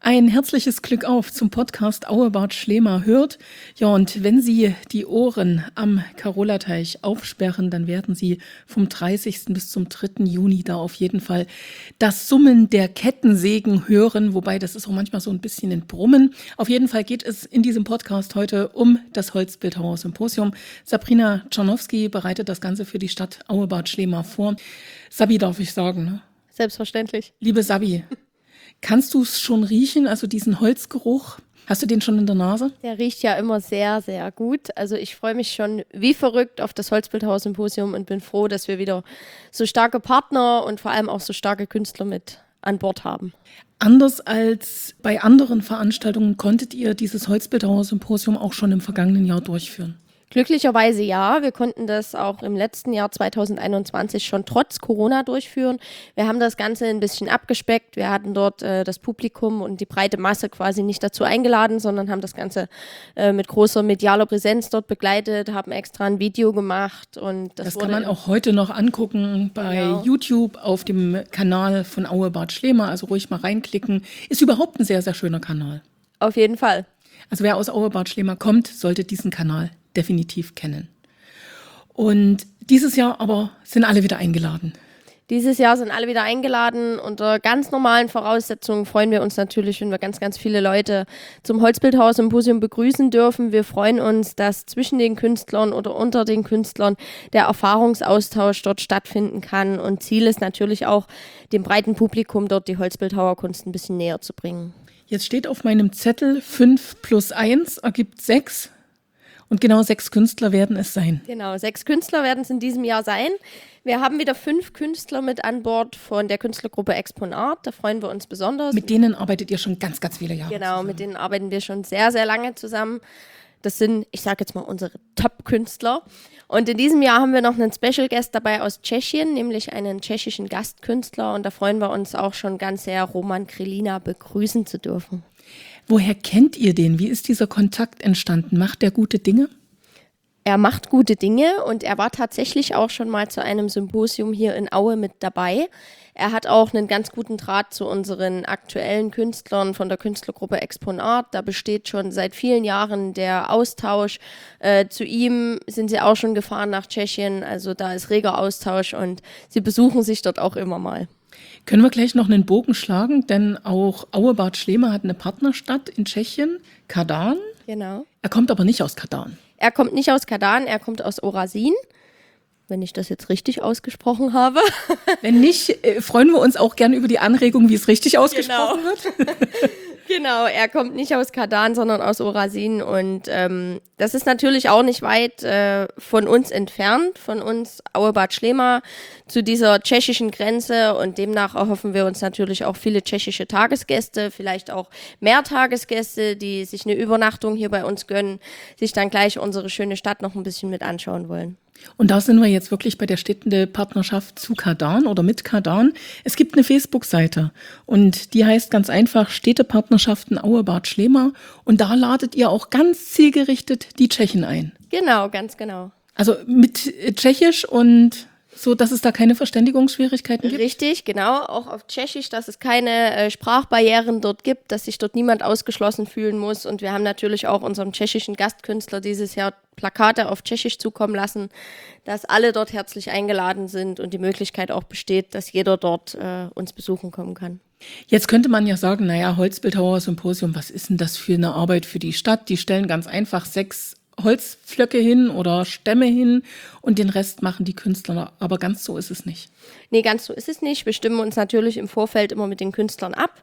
Ein herzliches Glück auf zum Podcast Auebart Schlema hört. Ja, und wenn Sie die Ohren am Karolateich aufsperren, dann werden Sie vom 30. bis zum 3. Juni da auf jeden Fall das Summen der Kettensägen hören, wobei das ist auch manchmal so ein bisschen ein Brummen. Auf jeden Fall geht es in diesem Podcast heute um das Holzbildhauer Symposium. Sabrina Czarnowski bereitet das Ganze für die Stadt Auebart Schlema vor. Sabi darf ich sagen, ne? Selbstverständlich. Liebe Sabi, kannst du es schon riechen, also diesen Holzgeruch? Hast du den schon in der Nase? Der riecht ja immer sehr, sehr gut. Also ich freue mich schon wie verrückt auf das Holzbildhauer-Symposium und bin froh, dass wir wieder so starke Partner und vor allem auch so starke Künstler mit an Bord haben. Anders als bei anderen Veranstaltungen konntet ihr dieses Holzbildhauer-Symposium auch schon im vergangenen Jahr durchführen. Glücklicherweise ja, wir konnten das auch im letzten Jahr 2021 schon trotz Corona durchführen. Wir haben das Ganze ein bisschen abgespeckt. Wir hatten dort das Publikum und die breite Masse quasi nicht dazu eingeladen, sondern haben das Ganze mit großer medialer Präsenz dort begleitet, haben extra ein Video gemacht. Und das kann man auch heute noch angucken bei YouTube auf dem Kanal von Auebart Schlema, also ruhig mal reinklicken. Ist überhaupt ein sehr, sehr schöner Kanal. Auf jeden Fall. Also wer aus Auebart Schlema kommt, sollte diesen Kanal definitiv kennen. Und dieses Jahr aber sind alle wieder eingeladen. Dieses Jahr sind alle wieder eingeladen. Unter ganz normalen Voraussetzungen freuen wir uns natürlich, wenn wir ganz, ganz viele Leute zum Holzbildhauer-Symposium begrüßen dürfen. Wir freuen uns, dass zwischen den Künstlern oder unter den Künstlern der Erfahrungsaustausch dort stattfinden kann. Und Ziel ist natürlich auch, dem breiten Publikum dort die Holzbildhauerkunst ein bisschen näher zu bringen. Jetzt steht auf meinem Zettel 5 + 1 ergibt 6. Und genau 6 Künstler werden es sein. Genau, 6 Künstler werden es in diesem Jahr sein. Wir haben wieder 5 Künstler mit an Bord von der Künstlergruppe Exponart. Da freuen wir uns besonders. Mit denen arbeitet ihr schon ganz, ganz viele Jahre Genau, zusammen. mit denen arbeiten wir schon sehr, sehr lange zusammen. Das sind, ich sage jetzt mal, unsere Top-Künstler. Und in diesem Jahr haben wir noch einen Special Guest dabei aus Tschechien, nämlich einen tschechischen Gastkünstler. Und da freuen wir uns auch schon ganz sehr, Roman Krylina begrüßen zu dürfen. Woher kennt ihr den? Wie ist dieser Kontakt entstanden? Macht der gute Dinge? Er macht gute Dinge und er war tatsächlich auch schon mal zu einem Symposium hier in Aue mit dabei. Er hat auch einen ganz guten Draht zu unseren aktuellen Künstlern von der Künstlergruppe Exponart. Da besteht schon seit vielen Jahren der Austausch. Zu ihm sind sie auch schon gefahren nach Tschechien. Also da ist reger Austausch und sie besuchen sich dort auch immer mal. Können wir gleich noch einen Bogen schlagen, denn auch Auebart Schlema hat eine Partnerstadt in Tschechien, Kadan. Genau. Er kommt aber nicht aus Kadan. Er kommt nicht aus Kadan, er kommt aus Orasin, wenn ich das jetzt richtig ausgesprochen habe. Wenn nicht, freuen wir uns auch gerne über die Anregung, wie es richtig ausgesprochen wird. Genau, er kommt nicht aus Kadan, sondern aus Orasin und das ist natürlich auch nicht weit von uns entfernt, von uns Auebart Schlema zu dieser tschechischen Grenze und demnach erhoffen wir uns natürlich auch viele tschechische Tagesgäste, vielleicht auch mehr Tagesgäste, die sich eine Übernachtung hier bei uns gönnen, sich dann gleich unsere schöne Stadt noch ein bisschen mit anschauen wollen. Und da sind wir jetzt wirklich bei der Städtepartnerschaft zu Kadan oder mit Kadan. Es gibt eine Facebook-Seite und die heißt ganz einfach Städtepartnerschaften Auebart Schlema und da ladet ihr auch ganz zielgerichtet die Tschechen ein. Genau, ganz genau. Also mit Tschechisch und so, dass es da keine Verständigungsschwierigkeiten gibt? Richtig, genau. Auch auf Tschechisch, dass es keine Sprachbarrieren dort gibt, dass sich dort niemand ausgeschlossen fühlen muss. Und wir haben natürlich auch unserem tschechischen Gastkünstler dieses Jahr Plakate auf Tschechisch zukommen lassen, dass alle dort herzlich eingeladen sind und die Möglichkeit auch besteht, dass jeder dort uns besuchen kommen kann. Jetzt könnte man ja sagen, naja, Holzbildhauer Symposium, was ist denn das für eine Arbeit für die Stadt? Die stellen ganz einfach 6 Holzpflöcke hin oder Stämme hin und den Rest machen die Künstler. Aber ganz so ist es nicht. Nee, ganz so ist es nicht. Wir stimmen uns natürlich im Vorfeld immer mit den Künstlern ab.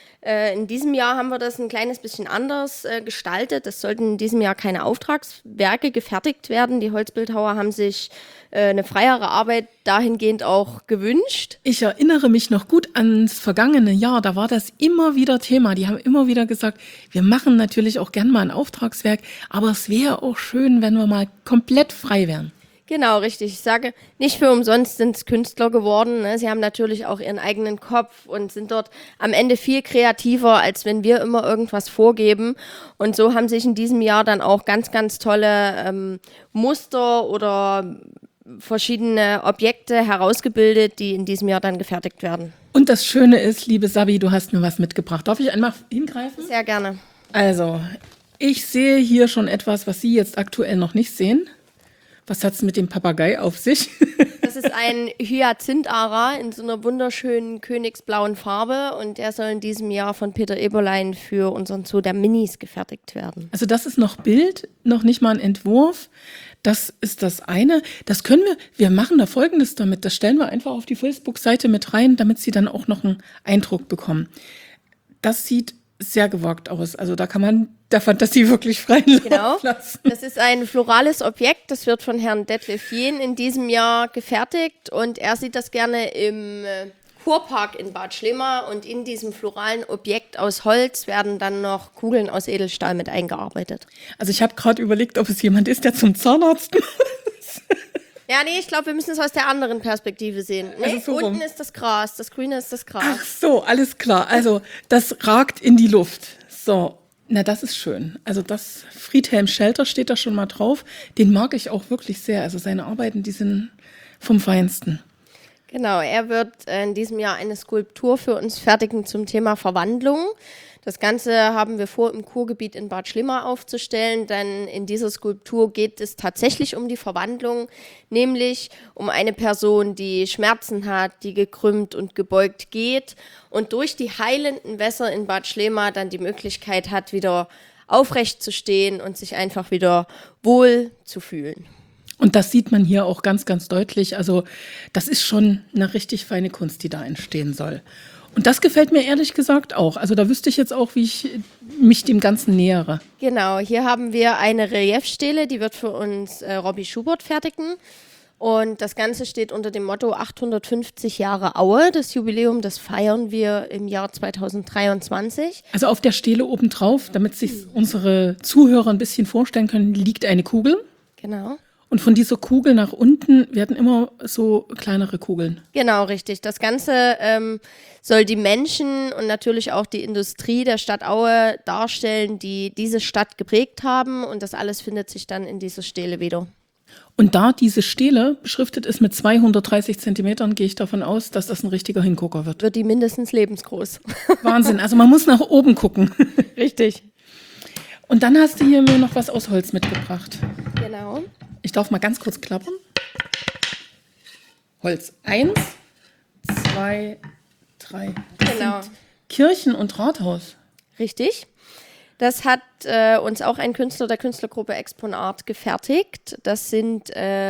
In diesem Jahr haben wir das ein kleines bisschen anders gestaltet. Es sollten in diesem Jahr keine Auftragswerke gefertigt werden. Die Holzbildhauer haben sich eine freiere Arbeit dahingehend auch gewünscht. Ich erinnere mich noch gut ans vergangene Jahr, da war das immer wieder Thema. Die haben immer wieder gesagt, wir machen natürlich auch gern mal ein Auftragswerk, aber es wäre auch schön, wenn wir mal komplett frei wären. Genau, richtig. Ich sage, nicht für umsonst sind es Künstler geworden. Ne? Sie haben natürlich auch ihren eigenen Kopf und sind dort am Ende viel kreativer, als wenn wir immer irgendwas vorgeben. Und so haben sich in diesem Jahr dann auch ganz, ganz tolle Muster oder verschiedene Objekte herausgebildet, die in diesem Jahr dann gefertigt werden. Und das Schöne ist, liebe Sabi, du hast mir was mitgebracht. Darf ich einmal hingreifen? Sehr gerne. Also, ich sehe hier schon etwas, was Sie jetzt aktuell noch nicht sehen. Was hat es mit dem Papagei auf sich? Das ist ein Hyazinthara in so einer wunderschönen königsblauen Farbe und der soll in diesem Jahr von Peter Eberlein für unseren Zoo der Minis gefertigt werden. Also das ist noch Bild, noch nicht mal ein Entwurf. Das ist das eine. Das können wir machen da Folgendes damit. Das stellen wir einfach auf die Facebook-Seite mit rein, damit Sie dann auch noch einen Eindruck bekommen. Das sieht sehr gewagt aus. Also da kann man der Fantasie wirklich freien Lauf lassen. Das ist ein florales Objekt, das wird von Herrn Detlef Jehn in diesem Jahr gefertigt und er sieht das gerne im Kurpark in Bad Schlema und in diesem floralen Objekt aus Holz werden dann noch Kugeln aus Edelstahl mit eingearbeitet. Also ich habe gerade überlegt, ob es jemand ist, der zum Zahnarzt muss. Ja, nee, ich glaube, wir müssen es aus der anderen Perspektive sehen. Nee, Also so unten rum. ist das Gras, das Grüne ist das Gras. Ach so, alles klar. Also das ragt in die Luft. So, na das ist schön. Also das Friedhelm Schelter steht da schon mal drauf. Den mag ich auch wirklich sehr. Also seine Arbeiten, die sind vom Feinsten. Genau, er wird in diesem Jahr eine Skulptur für uns fertigen zum Thema Verwandlung. Das Ganze haben wir vor, im Kurgebiet in Bad Schlema aufzustellen, denn in dieser Skulptur geht es tatsächlich um die Verwandlung, nämlich um eine Person, die Schmerzen hat, die gekrümmt und gebeugt geht und durch die heilenden Wässer in Bad Schlema dann die Möglichkeit hat, wieder aufrecht zu stehen und sich einfach wieder wohl zu fühlen. Und das sieht man hier auch ganz, ganz deutlich. Also das ist schon eine richtig feine Kunst, die da entstehen soll. Und das gefällt mir ehrlich gesagt auch. Also da wüsste ich jetzt auch, wie ich mich dem Ganzen nähere. Genau, hier haben wir eine Reliefstele, die wird für uns Robby Schubert fertigen. Und das Ganze steht unter dem Motto 850 Jahre Aue. Das Jubiläum, das feiern wir im Jahr 2023. Also auf der Stele obendrauf, damit sich unsere Zuhörer ein bisschen vorstellen können, liegt eine Kugel. Genau. Und von dieser Kugel nach unten werden immer so kleinere Kugeln. Genau, richtig. Das Ganze soll die Menschen und natürlich auch die Industrie der Stadt Aue darstellen, die diese Stadt geprägt haben. Und das alles findet sich dann in dieser Stele wieder. Und da diese Stele beschriftet ist mit 230 Zentimetern, gehe ich davon aus, dass das ein richtiger Hingucker wird. Wird die mindestens lebensgroß. Wahnsinn, also man muss nach oben gucken. Richtig. Und dann hast du hier mir noch was aus Holz mitgebracht. Genau. Ich darf mal ganz kurz klappern. Holz 1, 2, 3. Genau. Kirchen und Rathaus. Richtig. Das hat uns auch ein Künstler der Künstlergruppe Exponart gefertigt. Das sind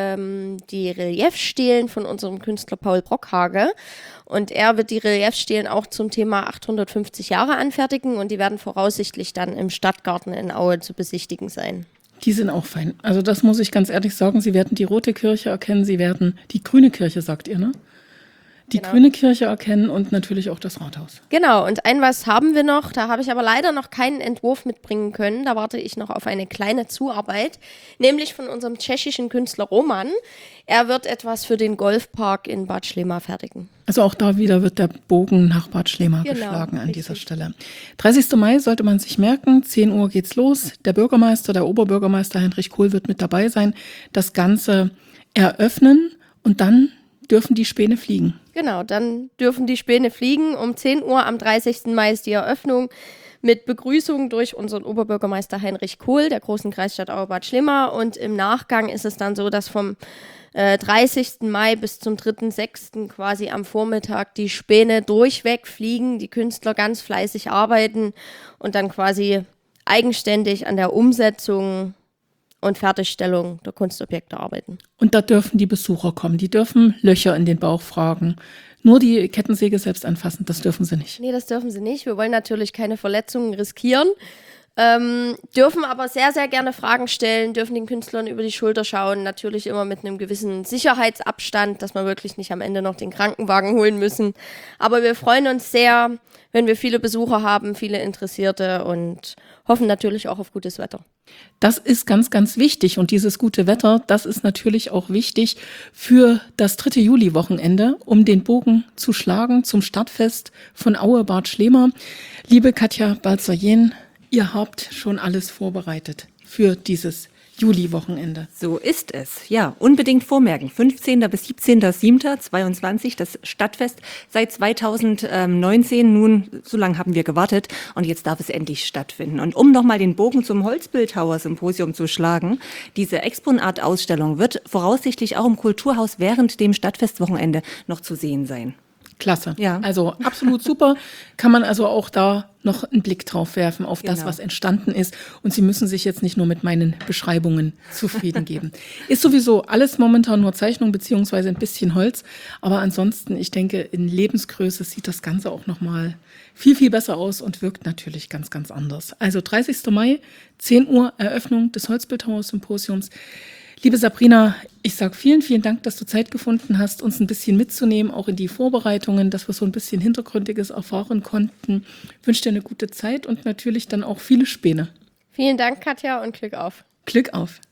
die Reliefstelen von unserem Künstler Paul Brockhage. Und er wird die Reliefstelen auch zum Thema 850 Jahre anfertigen und die werden voraussichtlich dann im Stadtgarten in Aue zu besichtigen sein. Die sind auch fein. Also das muss ich ganz ehrlich sagen. Sie werden die rote Kirche erkennen, Sie werden die grüne Kirche, sagt ihr, ne? Die grüne Kirche erkennen und natürlich auch das Rathaus. Genau, und ein was haben wir noch, da habe ich aber leider noch keinen Entwurf mitbringen können, da warte ich noch auf eine kleine Zuarbeit, nämlich von unserem tschechischen Künstler Roman. Er wird etwas für den Golfpark in Bad Schlema fertigen. Also auch da wieder wird der Bogen nach Bad Schlema geschlagen an dieser Stelle. 30. Mai sollte man sich merken, 10 Uhr geht's los. Der Bürgermeister, der Oberbürgermeister Heinrich Kohl wird mit dabei sein, das Ganze eröffnen und dann dürfen die Späne fliegen. Genau, dann dürfen die Späne fliegen. Um 10 Uhr am 30. Mai ist die Eröffnung mit Begrüßung durch unseren Oberbürgermeister Heinrich Kohl, der großen Kreisstadt Aue-Bad Schlema. Und im Nachgang ist es dann so, dass vom 30. Mai bis zum 3.6. quasi am Vormittag die Späne durchweg fliegen, die Künstler ganz fleißig arbeiten und dann quasi eigenständig an der Umsetzung und Fertigstellung der Kunstobjekte arbeiten. Und da dürfen die Besucher kommen. Die dürfen Löcher in den Bauch fragen. Nur die Kettensäge selbst anfassen, das dürfen sie nicht. Nee, das dürfen sie nicht. Wir wollen natürlich keine Verletzungen riskieren. Dürfen aber sehr, sehr gerne Fragen stellen, dürfen den Künstlern über die Schulter schauen. Natürlich immer mit einem gewissen Sicherheitsabstand, dass wir wirklich nicht am Ende noch den Krankenwagen holen müssen. Aber wir freuen uns sehr, wenn wir viele Besucher haben, viele Interessierte und hoffen natürlich auch auf gutes Wetter. Das ist ganz, ganz wichtig. Und dieses gute Wetter, das ist natürlich auch wichtig für das 3. Juli-Wochenende, um den Bogen zu schlagen zum Stadtfest von Aue-Bad Schlema. Liebe Katja Balzer-Jehn, ihr habt schon alles vorbereitet für dieses Juli-Wochenende. So ist es. Ja, unbedingt vormerken. 15. bis 17.07.22 das Stadtfest. Seit 2019 nun, so lange haben wir gewartet und jetzt darf es endlich stattfinden. Und um nochmal den Bogen zum Holzbildhauer-Symposium zu schlagen, diese Exponat-Ausstellung wird voraussichtlich auch im Kulturhaus während dem Stadtfestwochenende noch zu sehen sein. Klasse. Ja. Also absolut super. Kann man also auch da noch einen Blick drauf werfen auf das, Genau. was entstanden ist. Und Sie müssen sich jetzt nicht nur mit meinen Beschreibungen zufrieden geben. Ist sowieso alles momentan nur Zeichnung beziehungsweise ein bisschen Holz. Aber ansonsten, ich denke, in Lebensgröße sieht das Ganze auch noch mal viel, viel besser aus und wirkt natürlich ganz, ganz anders. Also 30. Mai, 10 Uhr, Eröffnung des Holzbildhauer-Symposiums. Liebe Sabrina, ich sage vielen, vielen Dank, dass du Zeit gefunden hast, uns ein bisschen mitzunehmen, auch in die Vorbereitungen, dass wir so ein bisschen Hintergründiges erfahren konnten. Ich wünsche dir eine gute Zeit und natürlich dann auch viele Späne. Vielen Dank, Katja, und Glück auf. Glück auf.